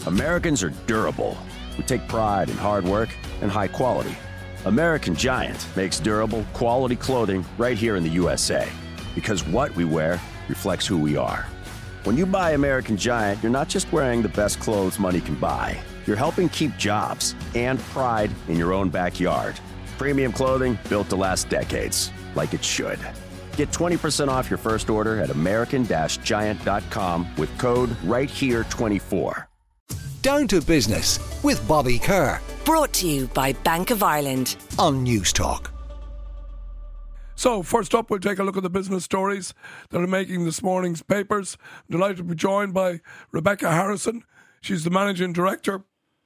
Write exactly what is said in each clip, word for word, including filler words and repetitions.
Americans are durable. We take pride in hard work and high quality. American Giant makes durable, quality clothing right here in the U S A. Because what we wear reflects who we are. When you buy American Giant, you're not just wearing the best clothes money can buy. You're helping keep jobs and pride in your own backyard. Premium clothing built to last decades, like it should. Get twenty percent off your first order at American Giant dot com with code right here twenty-four. Down to Business with Bobby Kerr. Brought to you by Bank of Ireland on News Talk. So, first up, we'll take a look at the business stories that are making this morning's papers. I'm delighted to be joined by Rebecca Harrison. She's the Managing Director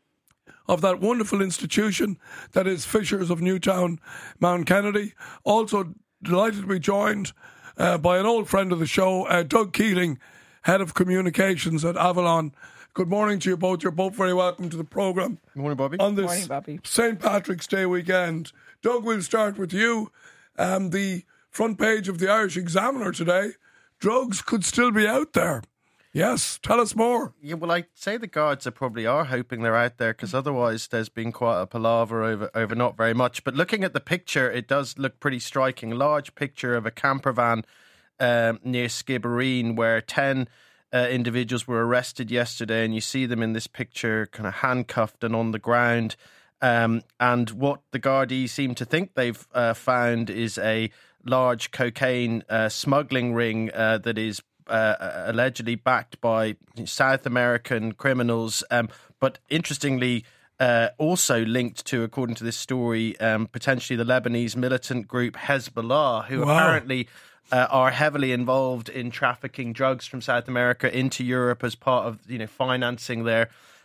of that wonderful institution that is Fishers of Newtown, Mount Kennedy. Also delighted to be joined uh, by an old friend of the show, uh, Doug Keating, Head of Communications at Avalon. Good morning to you both. You're both very welcome to the programme. Good morning, Bobby. On this morning, Bobby. Saint Patrick's Day weekend. Doug, we'll start with you. Um, the front page of the Irish Examiner today, drugs could still be out there. Yes, tell us more. Yeah, well, I'd say the guards are probably are hoping they're out there, because otherwise there's been quite a palaver over, over not very much. But looking at the picture, it does look pretty striking. Large picture of a camper van um, near Skibbereen where ten uh, individuals were arrested yesterday, and you see them in this picture kind of handcuffed and on the ground. Um, and what the Gardaí seem to think they've uh, found is a large cocaine uh, smuggling ring uh, that is uh, allegedly backed by South American criminals, um, but interestingly uh, also linked to, according to this story, um, potentially the Lebanese militant group Hezbollah, who Wow. apparently uh, are heavily involved in trafficking drugs from South America into Europe as part of, you know, financing their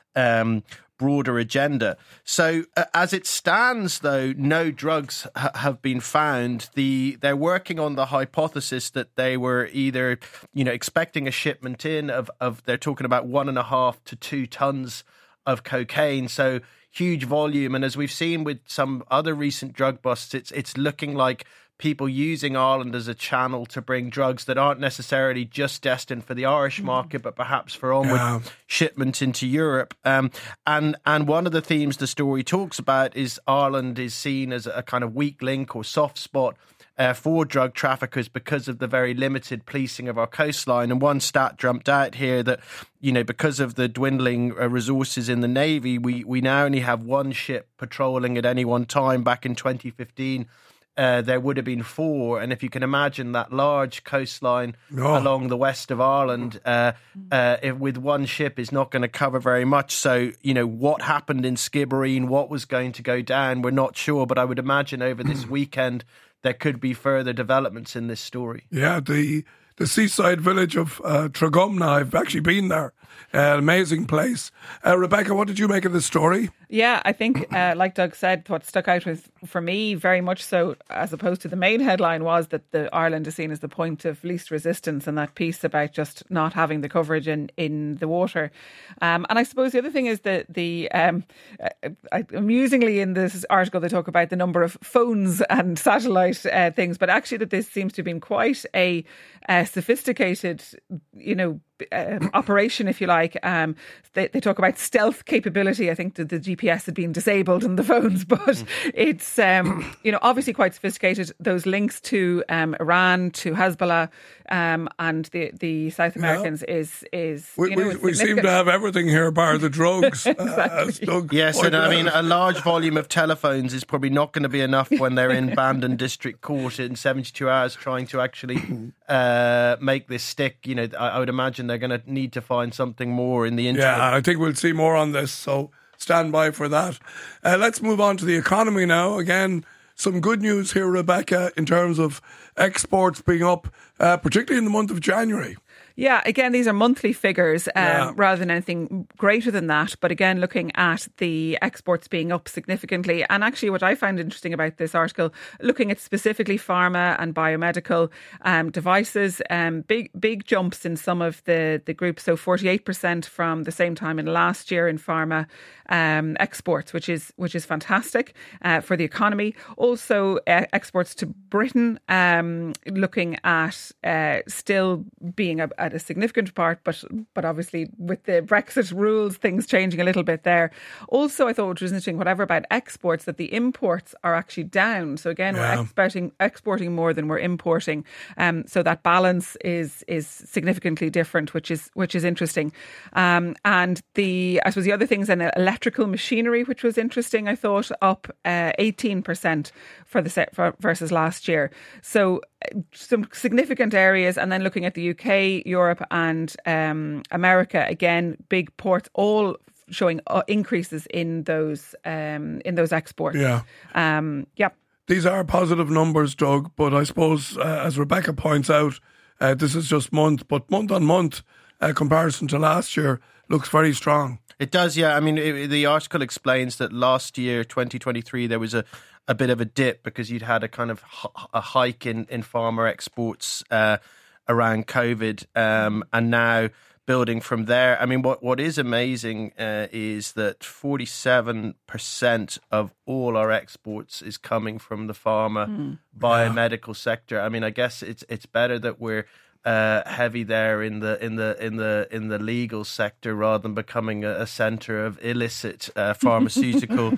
um broader agenda. So uh, as it stands, though, no drugs ha- have been found. The they're working on the hypothesis that they were either, you know, expecting a shipment in of, of they're talking about one and a half to two tons of cocaine. So huge volume. And as we've seen with some other recent drug busts, it's it's looking like people using Ireland as a channel to bring drugs that aren't necessarily just destined for the Irish market, but perhaps for onward Yeah. shipment into Europe. Um, and and one of the themes the story talks about is Ireland is seen as a kind of weak link or soft spot uh, for drug traffickers because of the very limited policing of our coastline. And one stat jumped out here that, you know, because of the dwindling uh, resources in the Navy, we, we now only have one ship patrolling at any one time. Back in twenty fifteen, Uh, there would have been four, and if you can imagine that large coastline Oh. along the west of Ireland, uh, uh, if, with one ship is not going to cover very much. So, you know, what happened in Skibbereen, what was going to go down, we're not sure, but I would imagine over this weekend there could be further developments in this story. Yeah, the the seaside village of uh, Tragumna, I've actually been there. Uh, amazing place. Uh, Rebecca, what did you make of this story? Yeah, I think, uh, like Doug said, what stuck out with, for me, very much so, as opposed to the main headline, was that the Ireland is seen as the point of least resistance, and that piece about just not having the coverage in, in the water. Um, and I suppose the other thing is that the um, uh, amusingly in this article they talk about the number of phones and satellite uh, things, but actually that this seems to have been quite a uh, sophisticated, you know, uh, operation, if you like. Um, they, they talk about stealth capability. I think that the G P S had been disabled in the phones, but mm. it's, um, you know, obviously quite sophisticated. Those links to um, Iran, to Hezbollah, um, and the, the South Americans yeah. is, is we, you know, we, we seem to have everything here bar the drugs. Exactly. uh, yes, and I mean, a large volume of telephones is probably not going to be enough when they're in Bandon District Court in seventy-two hours trying to actually uh, make this stick. You know, I, I would imagine they're going to need to find something more in the interim. Yeah, I think we'll see more on this, so stand by for that. Uh, let's move on to the economy now. Again, some good news here, Rebecca, in terms of exports being up, uh, particularly in the month of January. Yeah, again, these are monthly figures um, yeah. rather than anything greater than that. But again, looking at the exports being up significantly. And actually what I found interesting about this article, looking at specifically pharma and biomedical um, devices, um, big big jumps in some of the, the groups. So forty-eight percent from the same time in last year in pharma um, exports, which is which is fantastic uh, for the economy. Also uh, exports to Britain, um, looking at uh, still being a, a at a significant part, but but obviously with the Brexit rules, things changing a little bit there. Also, I thought it was interesting, whatever about exports, that the imports are actually down. So again, Yeah. we're exporting exporting more than we're importing. Um, so that balance is is significantly different, which is which is interesting. Um, and the I suppose the other things in electrical machinery, which was interesting, I thought, up uh, eighteen percent for the set for, versus last year. So uh, some significant areas. And then looking at the U K, Europe, and um, America, again, big ports, all showing uh, increases in those um, in those exports. Yeah. Um, yep. These are positive numbers, Doug, but I suppose, uh, as Rebecca points out, uh, this is just month, but month on month, uh, comparison to last year, looks very strong. It does, yeah. I mean, it, the article explains that last year, twenty twenty-three, there was a, a bit of a dip because you'd had a kind of h- a hike in, in farmer exports uh, around COVID, um, and now building from there. I mean, what, what is amazing uh, is that forty-seven percent of all our exports is coming from the pharma mm. biomedical yeah. sector. I mean, I guess it's it's better that we're uh, heavy there in the in the in the in the legal sector rather than becoming a, a centre of illicit uh, pharmaceutical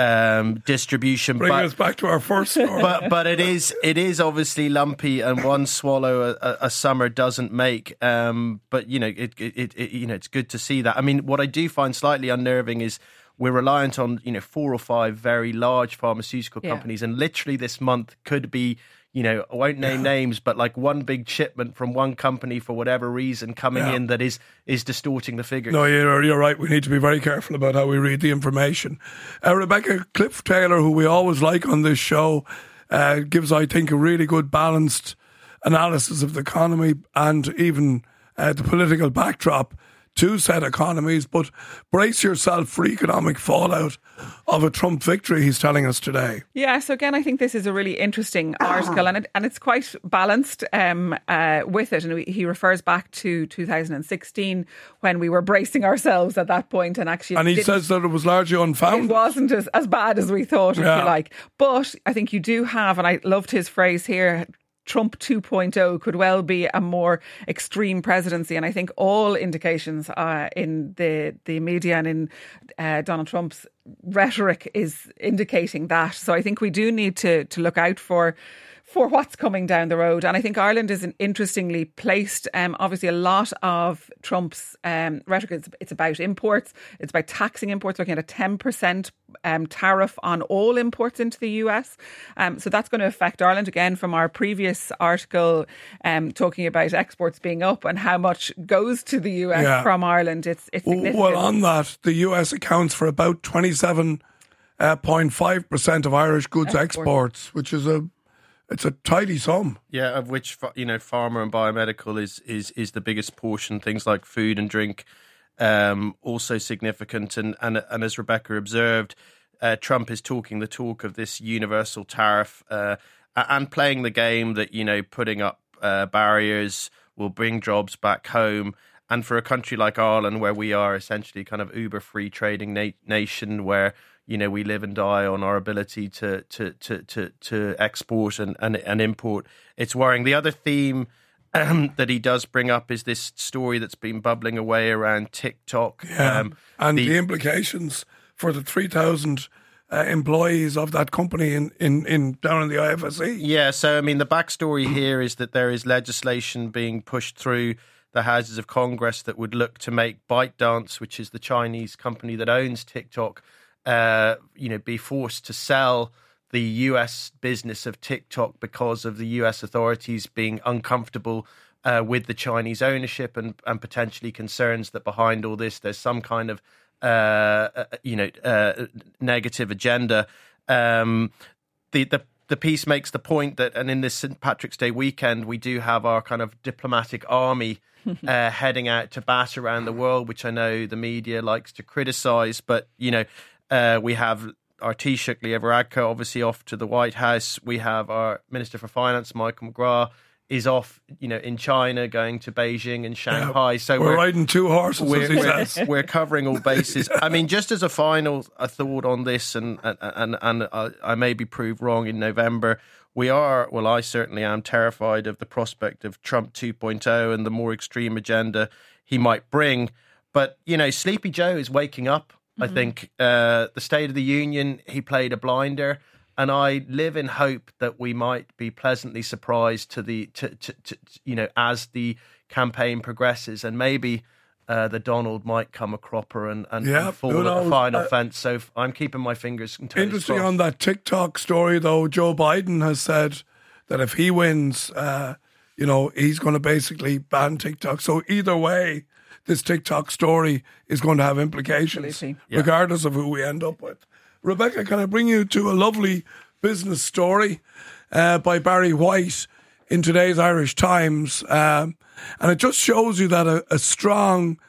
um, distribution. Bringing but, us back to our first story. But but it is it is obviously lumpy, and one swallow a, a summer doesn't make. Um, but you know it, it it you know it's good to see that. I mean, what I do find slightly unnerving is we're reliant on you know four or five very large pharmaceutical yeah. companies, and literally this month could be. You know, I won't name yeah. names, but like one big shipment from one company for whatever reason coming yeah. in that is is distorting the figures. No, you're, you're right. We need to be very careful about how we read the information. Uh, Rebecca, Cliff Taylor, who we always like on this show, uh, gives, I think, a really good balanced analysis of the economy and even uh, the political backdrop to said economies. But brace yourself for economic fallout of a Trump victory, he's telling us today. Yeah, so again, I think this is a really interesting article, and it, and it's quite balanced um, uh, with it. And we, he refers back to two thousand sixteen when we were bracing ourselves at that point, and actually, and he says that it was largely unfounded. It wasn't as, as bad as we thought, if yeah. you like. But I think you do have, and I loved his phrase here, Trump two point oh could well be a more extreme presidency. And I think all indications uh, in the, the media and in uh, Donald Trump's rhetoric is indicating that. So I think we do need to to look out for for what's coming down the road. And I think Ireland is an interestingly placed. Um, obviously, a lot of Trump's um, rhetoric is it's about imports. It's about taxing imports, looking at a ten percent um, tariff on all imports into the U S. Um, so that's going to affect Ireland. Again, from our previous article, um, talking about exports being up and how much goes to the U S yeah. from Ireland. It's, it's significant. Well, on that, the U S accounts for about twenty-seven point five percent of Irish goods exports, exports which is a It's a tidy sum. Yeah, of which, you know, pharma and biomedical is is is the biggest portion. Things like food and drink um, also significant. And, and and as Rebecca observed, uh, Trump is talking the talk of this universal tariff uh, and playing the game that, you know, putting up uh, barriers will bring jobs back home. And for a country like Ireland, where we are essentially kind of uber free trading na- nation, where you know, we live and die on our ability to to to to, to export and, and, and import. It's worrying. The other theme um, that he does bring up is this story that's been bubbling away around TikTok. Yeah, um, and the, the implications for the three thousand uh, employees of that company in, in, in down in the I F S C. Yeah, so, I mean, the backstory here is that there is legislation being pushed through the Houses of Congress that would look to make ByteDance, which is the Chinese company that owns TikTok, Uh, you know, be forced to sell the U S business of TikTok because of the U S authorities being uncomfortable uh, with the Chinese ownership and, and potentially concerns that behind all this there's some kind of, uh, uh, you know, uh, negative agenda. Um, the, the the piece makes the point that, and in this Saint Patrick's Day weekend, we do have our kind of diplomatic army uh, heading out to bat around the world, which I know the media likes to criticise, but, you know, Uh, we have our Taoiseach, Leo Varadkar, obviously off to the White House. We have our Minister for Finance, Michael McGrath, is off, you know, in China, going to Beijing and Shanghai. Yeah, so we're, we're riding two horses, we're, as he we're, says. we're covering all bases. I mean, just as a final a thought on this, and and and, and uh, I may be proved wrong in November. We are, well, I certainly am terrified of the prospect of Trump two point oh and the more extreme agenda he might bring. But, you know, Sleepy Joe is waking up. Mm-hmm. I think uh, the State of the Union, he played a blinder. And I live in hope that we might be pleasantly surprised to the, to, to, to you know, as the campaign progresses, and maybe uh, the Donald might come a cropper and, and, yeah, and fall at the final uh, fence. So I'm keeping my fingers and toes Interesting crossed. on that TikTok story, though, Joe Biden has said that if he wins, uh, you know, he's going to basically ban TikTok. So either way, this TikTok story is going to have implications, Absolutely. regardless of who we end up with. Rebecca, can I bring you to a lovely business story uh, by Barry White in today's Irish Times? Um, and it just shows you that a, a strong,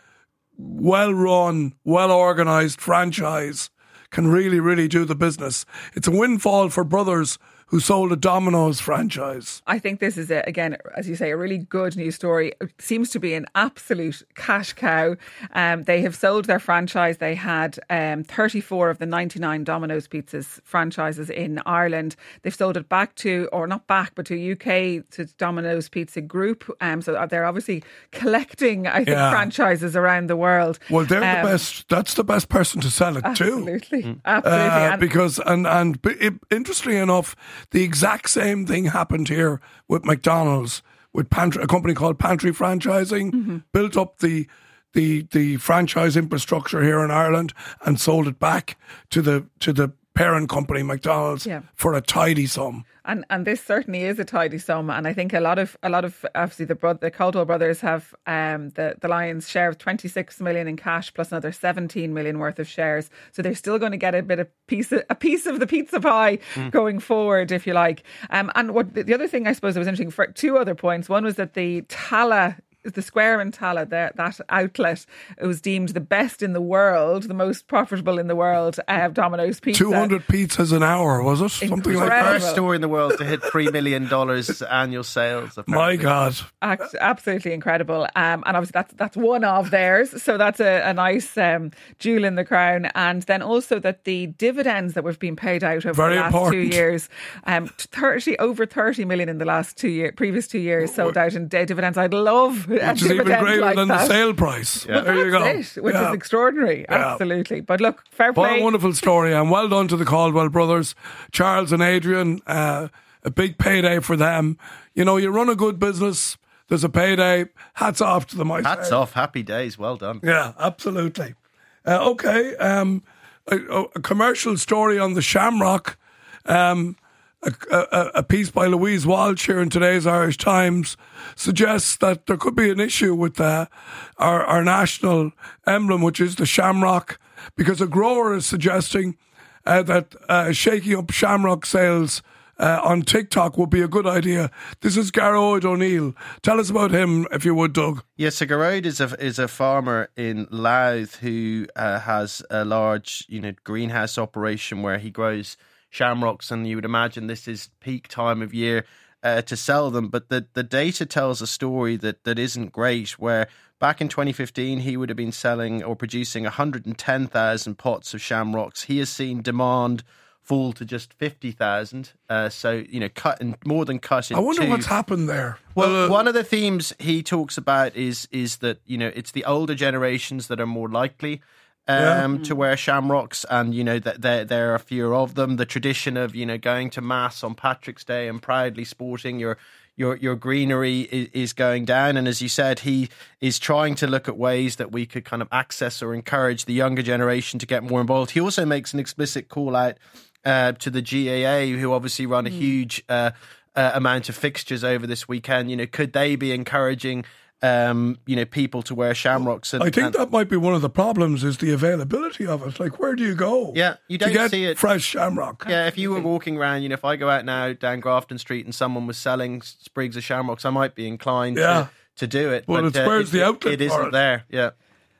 well-run, well-organised franchise can really, really do the business. It's a windfall for Brothers, who sold a Domino's franchise. I think this is, a, again, as you say, a really good news story. It seems to be an absolute cash cow. Um, they have sold their franchise. They had um, thirty-four of the ninety-nine Domino's Pizzas franchises in Ireland. They've sold it back to, or not back, but to U K, to Domino's Pizza Group. Um, so they're obviously collecting, I think, Yeah. franchises around the world. Well, they're Um, the best. That's the best person to sell it Absolutely. to. Absolutely. Uh, And- because, and, and but it, interestingly enough, the exact same thing happened here with McDonald's, with Pantry, a company called Pantry Franchising, Mm-hmm. built up the, the the franchise infrastructure here in Ireland and sold it back to the to the parent company McDonald's Yeah. for a tidy sum. And and this certainly is a tidy sum, and I think a lot of a lot of obviously the bro- the Caldwell brothers have um, the the Lions share of twenty-six million in cash plus another seventeen million worth of shares, so they're still going to get a bit of piece of, a piece of the pizza pie mm. going forward, if you like. Um, and what the other thing I suppose that was interesting for two other points. One was that the Tala. The Square in Tala, that, that outlet, it was deemed the best in the world, the most profitable in the world, uh, Domino's Pizza. two hundred pizzas an hour, was it? Something like that. First store in the world to hit three million dollars annual sales. Apparently. My God. Act, absolutely incredible. Um, and obviously that's that's one of theirs. So that's a, a nice um, jewel in the crown. And then also that the dividends that we've been paid out over Very the last important. two years, um, thirty over thirty million in the last two year, previous two years sold out in day dividends. I'd love Which a is even dividend greater like than that. the sale price. Yeah. There you go. That's it, which Yeah. is extraordinary. Yeah. Absolutely. But look, fair What play. a wonderful story, and well done to the Caldwell brothers, Charles and Adrian. Uh, a big payday for them. You know, you run a good business, there's a payday. Hats off to them. I Hats say. off, happy days, well done. Yeah, absolutely. Uh, okay, um, a, a commercial story on the Shamrock. Um, A, a, a piece by Louise Walsh here in today's Irish Times suggests that there could be an issue with uh, our, our national emblem, which is the shamrock, because a grower is suggesting uh, that uh, shaking up shamrock sales uh, on TikTok would be a good idea. This is Garrod O'Neill. Tell us about him, if you would, Doug. Yes, so Garrod is a is a farmer in Louth who uh, has a large, you know, greenhouse operation where he grows shamrocks, and you would imagine this is peak time of year uh, to sell them. But the, the data tells a story that, that isn't great, where back in twenty fifteen, he would have been selling or producing one hundred ten thousand pots of shamrocks. He has seen demand fall to just fifty thousand. Uh, so, you know, cut in, more than cut in I wonder two. what's happened there. Well, uh, one of the themes he talks about is is that, you know, it's the older generations that are more likely Um, Yeah. to wear shamrocks, and you know that there there are fewer of them. The tradition of, you know, going to mass on Patrick's Day and proudly sporting your your your greenery is, is going down. And as you said, he is trying to look at ways that we could kind of access or encourage the younger generation to get more involved. He also makes an explicit call out uh, to the G A A, who obviously run a huge uh, uh, amount of fixtures over this weekend. You know, could they be encouraging Um, you know, people to wear shamrocks? And, I think and, that might be one of the problems, is the availability of it. Like, where do you go? Yeah, you to don't get see it. fresh shamrock. Yeah, if you were walking around, you know, if I go out now down Grafton Street and someone was selling sprigs of shamrocks, I might be inclined Yeah. to, to do it. Well, but it's where's it, the outlet It for isn't it? there. Yeah.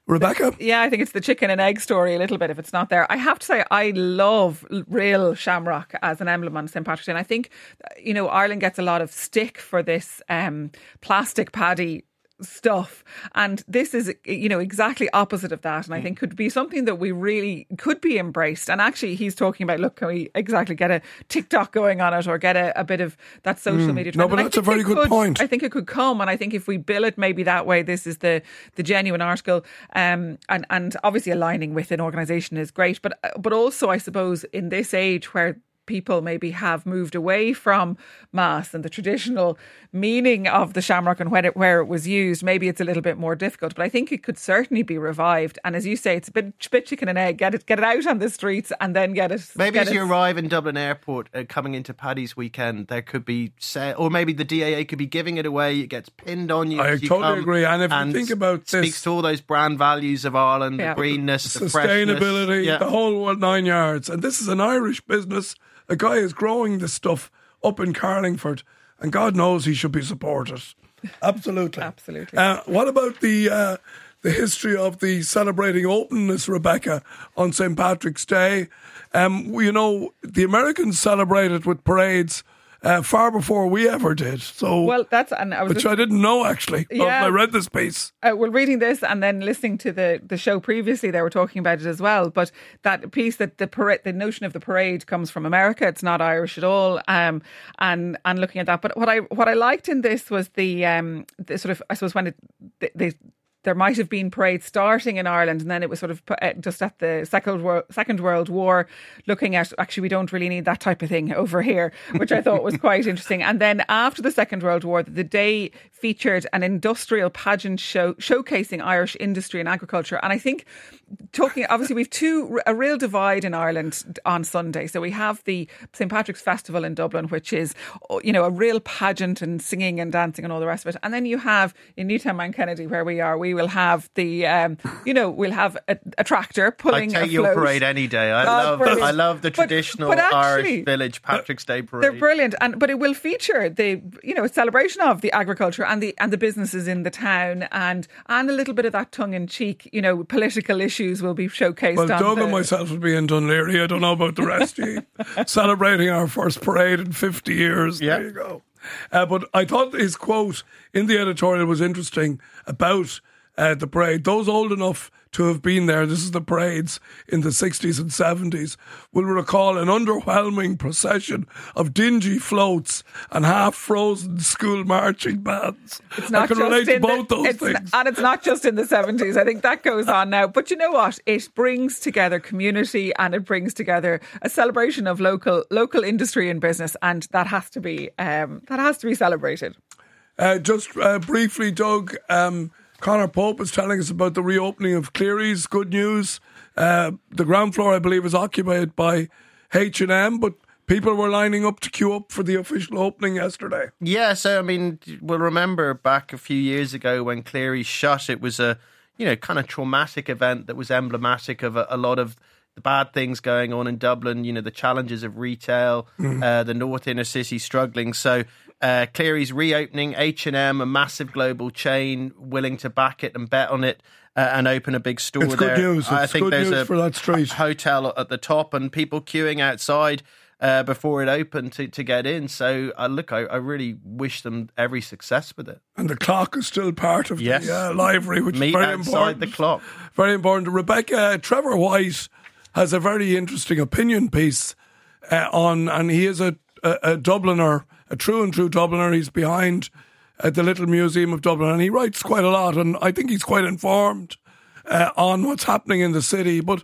Rebecca? Yeah, I think it's the chicken and egg story a little bit if it's not there. I have to say, I love real shamrock as an emblem on Saint Patrick's Day. And I think, you know, Ireland gets a lot of stick for this um, plastic paddy stuff, and this is, you know, exactly opposite of that, and I think could be something that we really could be embraced. And actually he's talking about, look, can we exactly get a TikTok going on it, or get a, a bit of that social mm. media trend? No, but and that's a very good could, point. I think it could come, and I think if we bill it maybe that way, this is the the genuine article, um, and and obviously aligning with an organisation is great, but but also I suppose in this age where people maybe have moved away from mass and the traditional meaning of the shamrock and when it, where it was used, maybe it's a little bit more difficult. But I think it could certainly be revived. And as you say, it's a bit, bit chicken and egg. Get it, get it out on the streets and then get it. Maybe get as it. you arrive in Dublin Airport uh, coming into Paddy's weekend, there could be, say, or maybe the D A A could be giving it away. It gets pinned on you. I as you totally come, agree. And if and you think about this, speaks to all those brand values of Ireland, yeah. the greenness, the sustainability, freshness. Yeah. the whole nine yards. And this is an Irish business. A guy is growing this stuff up in Carlingford, and God knows he should be supported. Absolutely. Absolutely. Uh, what about the uh, the history of the celebrating openness, Rebecca, on Saint Patrick's Day? Um, you know, the Americans celebrated with parades Uh, far before we ever did. So, well, that's and I was which just, I didn't know actually. Yeah. I read this piece. Uh, well, reading this and then listening to the, the show previously, they were talking about it as well. But that piece that the parade, the notion of the parade comes from America. It's not Irish at all. Um, and and looking at that, but what I what I liked in this was the um the sort of I suppose when it they. they there might have been parades starting in Ireland, and then it was sort of just at the Second World, Second World War, looking at, actually, we don't really need that type of thing over here, which I thought was quite interesting. And then after the Second World War, the day featured an industrial pageant show showcasing Irish industry and agriculture. And I think, talking, obviously, we've two, a real divide in Ireland on Sunday. So we have the Saint Patrick's Festival in Dublin, which is, you know, a real pageant and singing and dancing and all the rest of it. And then you have in Newtown Mount Kennedy, where we are, we will have the, um, you know, we'll have a, a tractor pulling I take a your float. parade any day. I Oh, love, brilliant. I love the But- traditional but actually, Irish village Patrick's Day parade. They're brilliant, and but it will feature the, you know, a celebration of the agriculture and the and the businesses in the town, and and a little bit of that tongue in cheek, you know, political issues will be showcased. Well, on Doug the, and myself would be in Dunleary. I don't know about the rest of you. Celebrating our first parade in fifty years. Yeah. There you go. Uh, but I thought his quote in the editorial was interesting about uh, the parade. Those old enough to have been there, this is the parades in the sixties and seventies, will recall an underwhelming procession of dingy floats and half-frozen school marching bands. It's not I can just relate to in both the, those it's, things. and it's not just in the seventies. I think that goes on now. But you know what? It brings together community, and it brings together a celebration of local local industry and business, and that has to be um, that has to be celebrated. Uh, just uh, briefly, Doug, um, Conor Pope is telling us about the reopening of Cleary's. Good news. Uh, the ground floor, I believe, is occupied by H and M, but people were lining up to queue up for the official opening yesterday. Yeah, so I mean, we'll remember back a few years ago when Cleary shut, it was a, you know, kind of traumatic event that was emblematic of a, a lot of the bad things going on in Dublin, you know, the challenges of retail, mm. uh, the North Inner City struggling. So uh, Cleary's reopening, H and M, a massive global chain, willing to back it and bet on it uh, and open a big store it's there. Good news. It's I think good there's news a for that street. hotel at the top and people queuing outside uh, before it opened to, to get in. So uh, look, I, I really wish them every success with it. And the clock is still part of yes. the uh, library, which Meet is very outside important. the clock. Very important. Rebecca, Trevor White has a very interesting opinion piece uh, on, and he is a, a, a Dubliner, a true and true Dubliner. He's behind uh, the Little Museum of Dublin, and he writes quite a lot, and I think he's quite informed uh, on what's happening in the city. But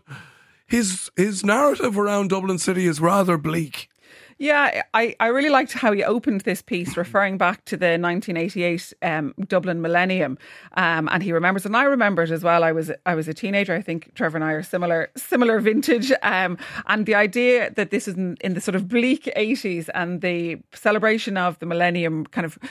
his his narrative around Dublin City is rather bleak. Yeah, I, I really liked how he opened this piece, referring back to the nineteen eighty-eight um, Dublin Millennium, um, and he remembers, and I remember it as well. I was I was a teenager. I think Trevor and I are similar similar vintage, um, and the idea that this is in, in the sort of bleak eighties and the celebration of the Millennium kind of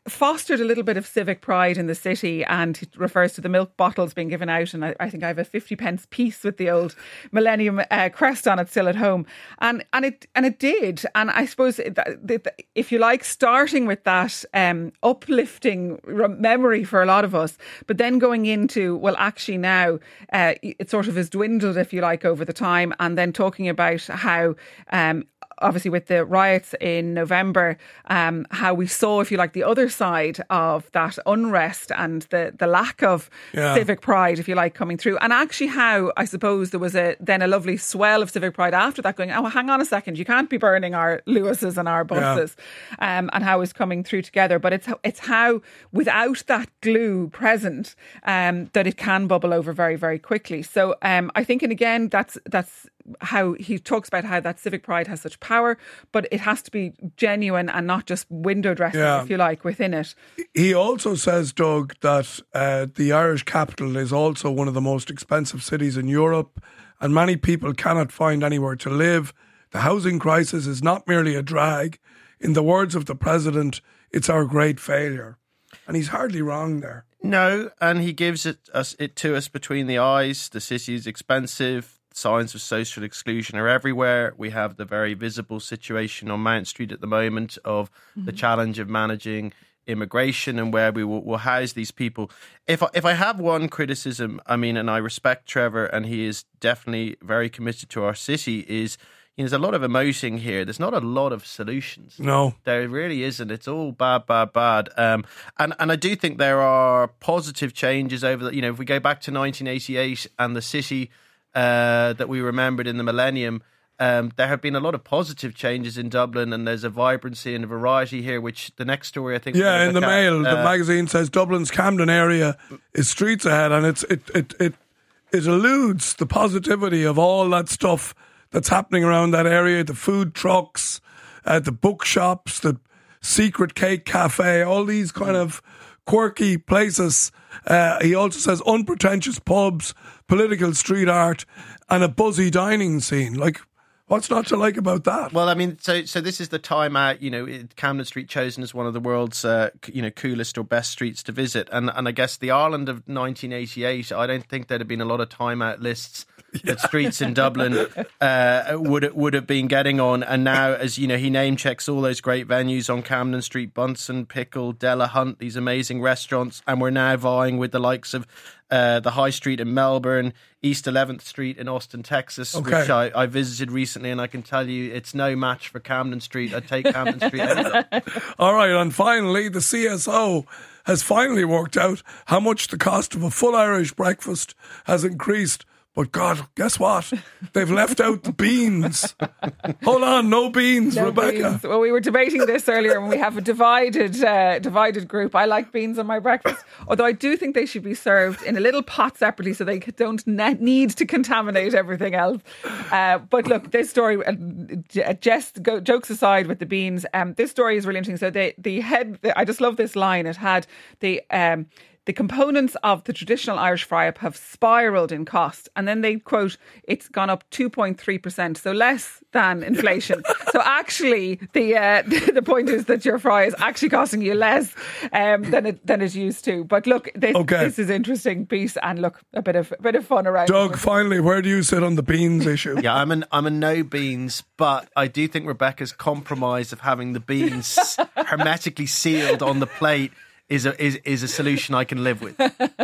fostered a little bit of civic pride in the city, and he refers to the milk bottles being given out. And I, I think I have a fifty pence piece with the old Millennium uh, crest on it still at home. And and it and it did. And I suppose, that, if you like, starting with that um, uplifting memory for a lot of us, but then going into, well, actually now uh, it sort of has dwindled, if you like, over the time. And then talking about how um, obviously with the riots in November, um, how we saw, if you like, the other side of that unrest and the, the lack of yeah. civic pride, if you like, coming through. And actually how, I suppose, there was a then a lovely swell of civic pride after that, going, oh, hang on a second, you can't be burning our Lewises and our buses, yeah. um, and how it's coming through together. But it's, it's how, without that glue present, um, that it can bubble over very, very quickly. So um, I think, and again, that's that's how he talks about how that civic pride has such power, but it has to be genuine and not just window dressing, yeah. if you like, within it. He also says, Doug, that uh, the Irish capital is also one of the most expensive cities in Europe, and many people cannot find anywhere to live. The housing crisis is not merely a drag. In the words of the president, it's our great failure. And he's hardly wrong there. No, and he gives it us it to us between the eyes. The city is expensive. Signs of social exclusion are everywhere. We have the very visible situation on Mount Street at the moment of mm-hmm. the challenge of managing immigration and where we will, will house these people. If I, if I have one criticism, I mean, and I respect Trevor, and he is definitely very committed to our city, is, you know, there's a lot of emoting here. There's not a lot of solutions. No. There really isn't. It's all bad, bad, bad. Um, and, and I do think there are positive changes over the, you know, if we go back to nineteen eighty-eight and the city Uh, that we remembered in the millennium, um, there have been a lot of positive changes in Dublin, and there's a vibrancy and a variety here, which the next story, I think... Yeah, in the at, Mail, uh, the magazine says Dublin's Camden area is streets ahead, and it's it, it, it, it eludes the positivity of all that stuff that's happening around that area, the food trucks, uh, the bookshops, the secret cake cafe, all these kind of quirky places. Uh, he also says unpretentious pubs, political street art, and a buzzy dining scene. Like, what's not to like about that? Well, I mean, so so this is the time out, you know, Camden Street chosen as one of the world's, uh, you know, coolest or best streets to visit. And and I guess the Ireland of nineteen eighty-eight, I don't think there'd have been a lot of time out lists that streets in Dublin uh, would would have been getting on. And now, as you know, he name checks all those great venues on Camden Street, Bunsen, Pickle, Della Hunt, these amazing restaurants, and we're now vying with the likes of uh, the High Street in Melbourne, East eleventh Street in Austin, Texas, okay. which I, I visited recently, and I can tell you it's no match for Camden Street. I'd take Camden Street anyway. All right, and finally, the C S O has finally worked out how much the cost of a full Irish breakfast has increased. But God, guess what? They've left out the beans. Hold on, no beans, no Rebecca. Beans. Well, we were debating this earlier when we have a divided uh, divided group. I like beans on my breakfast, although I do think they should be served in a little pot separately so they don't ne- need to contaminate everything else. Uh, but look, this story, uh, just go, jokes aside with the beans, um, this story is really interesting. So the, the head, the, I just love this line. It had the... Um, The components of the traditional Irish fry-up have spiralled in cost. And then they quote, it's gone up two point three percent, so less than inflation. So actually, the uh, the point is that your fry is actually costing you less um, than it than it used to. But look, this, okay. this is interesting piece, and look, a bit of a bit of fun around. Doug, finally, where do you sit on the beans issue? Yeah, I'm an I'm a no beans, but I do think Rebecca's compromise of having the beans hermetically sealed on the plate is a is, is a solution I can live with.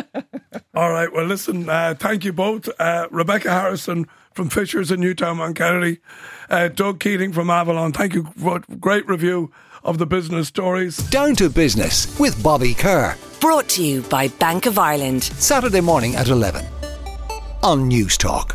All right, well, listen, uh, thank you both. Uh, Rebecca Harrison from Fishers in Newtown, Mount Kennedy. Uh, Doug Keating from Avalon. Thank you for a great review of the business stories. Down to Business with Bobby Kerr. Brought to you by Bank of Ireland. Saturday morning at eleven on News Talk.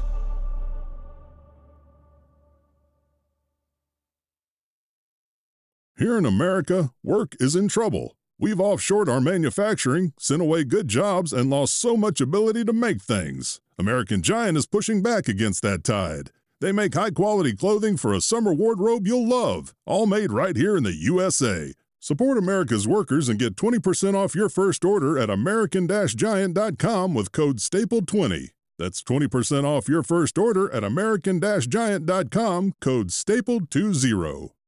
Here in America, work is in trouble. We've offshored our manufacturing, sent away good jobs, and lost so much ability to make things. American Giant is pushing back against that tide. They make high-quality clothing for a summer wardrobe you'll love, all made right here in the U S A. Support America's workers and get twenty percent off your first order at American Giant dot com with code stapled twenty. That's twenty percent off your first order at American Giant dot com, code stapled twenty.